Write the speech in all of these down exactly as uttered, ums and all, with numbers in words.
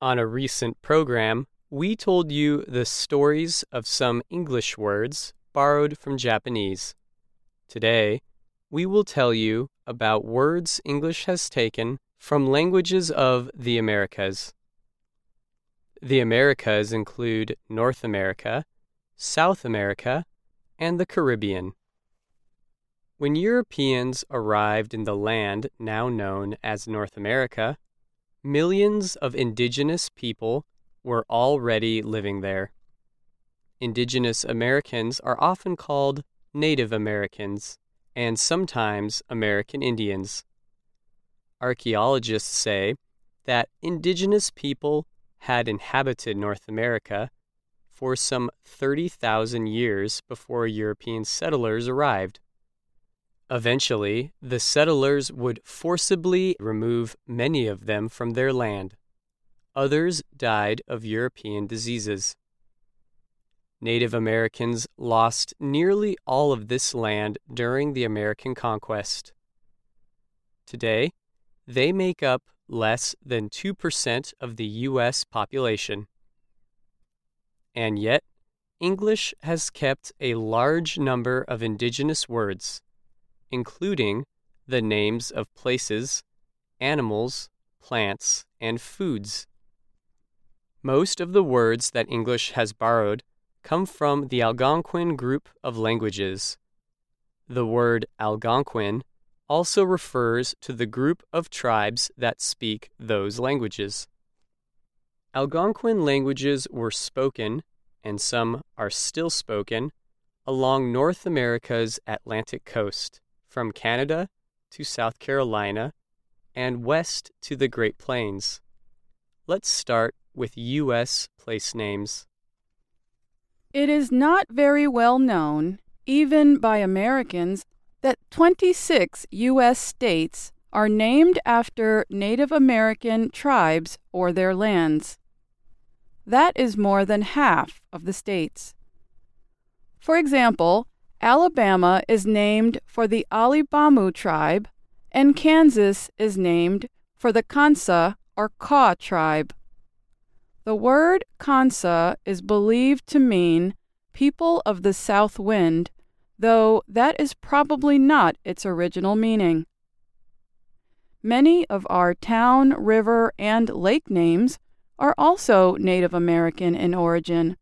On a recent program, we told you the stories of some English words borrowed from Japanese. Today, we will tell you about words English has taken from languages of the Americas. The Americas include North America, South America, and the Caribbean. When Europeans arrived in the land now known as North America, millions of indigenous people were already living there. Indigenous Americans are often called Native Americans and sometimes American Indians. Archaeologists say that indigenous people had inhabited North America for some thirty thousand years before European settlers arrived. Eventually, the settlers would forcibly remove many of them from their land. Others died of European diseases. Native Americans lost nearly all of this land during the American conquest. Today, they make up less than two percent of the U S population. And yet, English has kept a large number of indigenous words, including the names of places, animals, plants, and foods. Most of the words that English has borrowed come from the Algonquin group of languages. The word Algonquin also refers to the group of tribes that speak those languages. Algonquin languages were spoken, and some are still spoken, along North America's Atlantic coast, from Canada to South Carolina and west to the Great Plains. Let's start with U S place names. It is not very well known, even by Americans, that twenty-six U S states are named after Native American tribes or their lands. That is more than half of the states. For example, Alabama is named for the Alibamu tribe, and Kansas is named for the Kansa or Kaw tribe. The word Kansa is believed to mean people of the south wind, though that is probably not its original meaning. Many of our town, river, and lake names are also Native American in origin.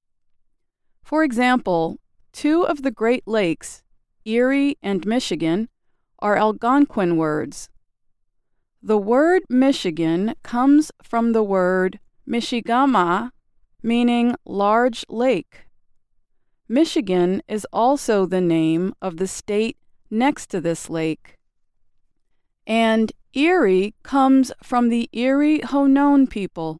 For example, two of the Great Lakes, Erie and Michigan, are Algonquin words. The word Michigan comes from the word Michigama, meaning large lake. Michigan is also the name of the state next to this lake. And Erie comes from the Erie Honon people.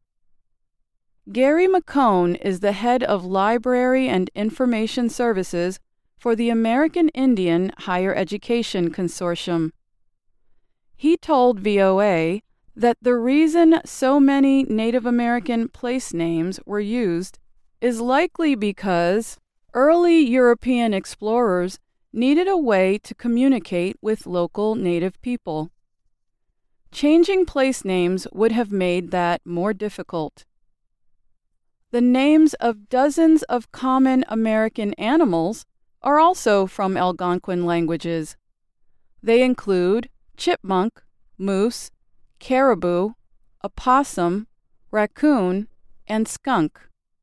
Gary McCone is the head of Library and Information Services for the American Indian Higher Education Consortium. He told V O A that the reason so many Native American place names were used is likely because early European explorers needed a way to communicate with local Native people. Changing place names would have made that more difficult. The names of dozens of common American animals are also from Algonquin languages. They include chipmunk, moose, caribou, opossum, raccoon, and skunk.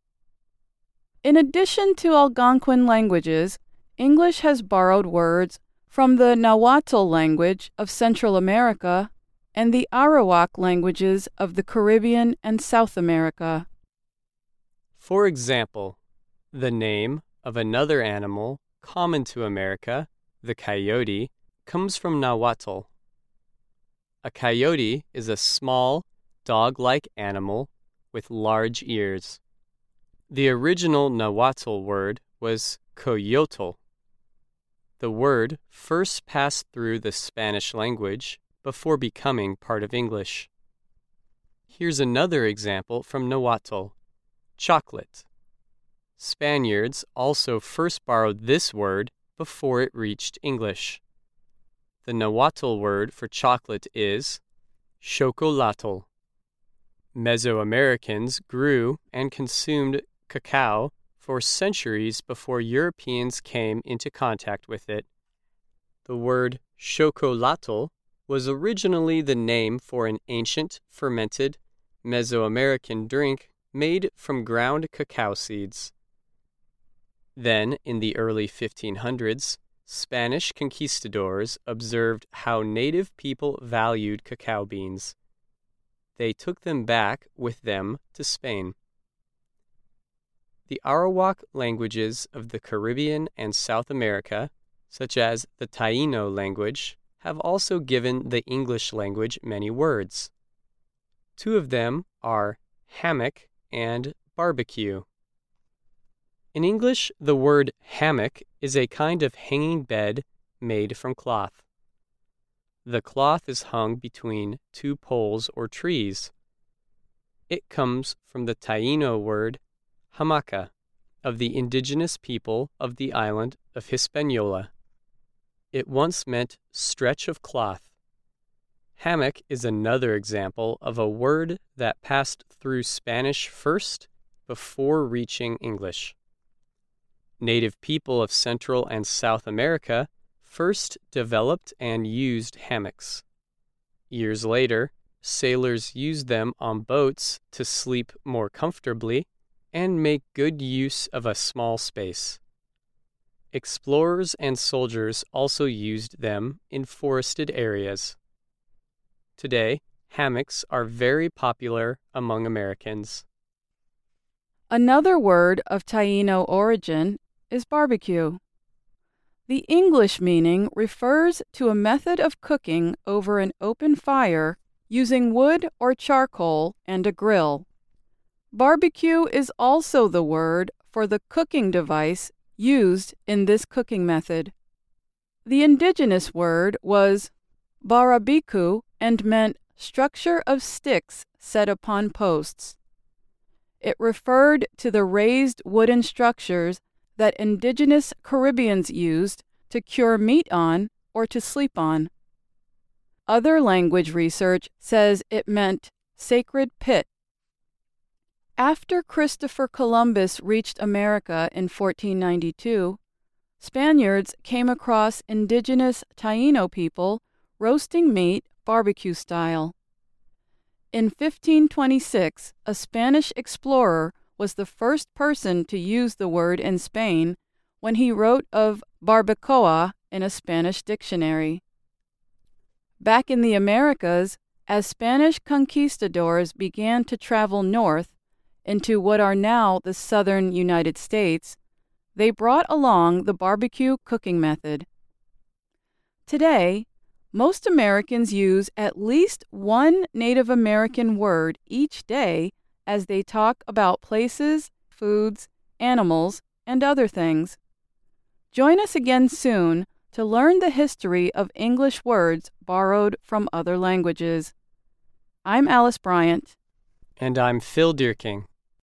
In addition to Algonquin languages, English has borrowed words from the Nahuatl language of Central America and the Arawak languages of the Caribbean and South America. For example, the name of another animal common to America, the coyote, comes from Nahuatl. A coyote is a small, dog-like animal with large ears. The original Nahuatl word was coyotl. The word first passed through the Spanish language before becoming part of English. Here's another example from Nahuatl: chocolate. Spaniards also first borrowed this word before it reached English. The Nahuatl word for chocolate is chocolatl. Mesoamericans grew and consumed cacao for centuries before Europeans came into contact with it. The word chocolatl was originally the name for an ancient, fermented Mesoamerican drink made from ground cacao seeds. Then, in the early fifteen hundreds, Spanish conquistadors observed how native people valued cacao beans. They took them back with them to Spain. The Arawak languages of the Caribbean and South America, such as the Taíno language, have also given the English language many words. Two of them are hammock and barbecue. In English, the word hammock is a kind of hanging bed made from cloth. The cloth is hung between two poles or trees. It comes from the Taíno word hamaca, of the indigenous people of the island of Hispaniola. It once meant stretch of cloth. Hammock is another example of a word that passed through Spanish first before reaching English. Native people of Central and South America first developed and used hammocks. Years later, sailors used them on boats to sleep more comfortably and make good use of a small space. Explorers and soldiers also used them in forested areas. Today, hammocks are very popular among Americans. Another word of Taíno origin is barbecue. The English meaning refers to a method of cooking over an open fire using wood or charcoal and a grill. Barbecue is also the word for the cooking device used in this cooking method. The indigenous word was barabiku and meant structure of sticks set upon posts. It referred to the raised wooden structures that indigenous Caribbeans used to cure meat on or to sleep on. Other language research says it meant sacred pit. After Christopher Columbus reached America in fourteen ninety-two, Spaniards came across indigenous Taíno people roasting meat barbecue style. In fifteen twenty-six, a Spanish explorer was the first person to use the word in Spain when he wrote of barbacoa in a Spanish dictionary. Back in the Americas, as Spanish conquistadors began to travel north into what are now the southern United States, they brought along the barbecue cooking method. Today, most Americans use at least one Native American word each day as they talk about places, foods, animals, and other things. Join us again soon to learn the history of English words borrowed from other languages. I'm Alice Bryant. And I'm Phil Deerking.